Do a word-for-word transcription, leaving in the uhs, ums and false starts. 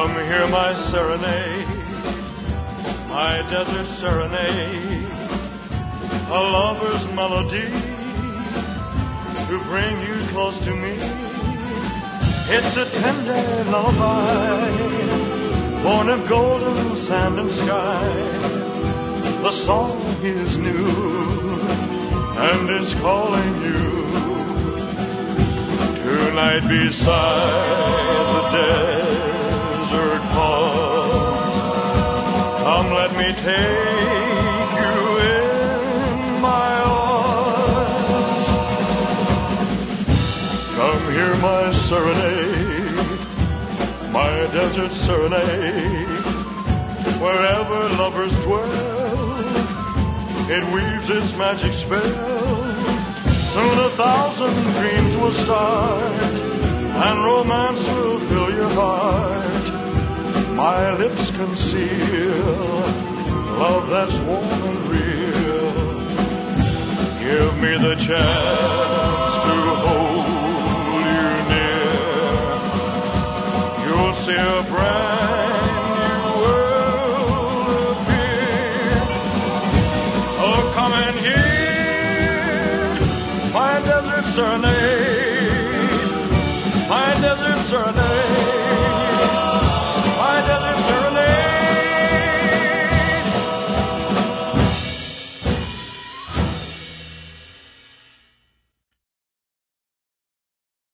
Come hear my serenade, my desert serenade, a lover's melody to bring you close to me. It's a tender lullaby, born of golden sand and sky. The song is new, and it's calling you. Tonight beside the desert palms, come let me take you in my arms. Come hear my serenade, my desert serenade. Wherever lovers dwell, it weaves its magic spell. Soon a thousand dreams will start, and romance will fill your heart. My lips conceal love that's warm and real. Give me the chance to hold you near. You'll see a brand new world appear. So come and hear my desert serenade.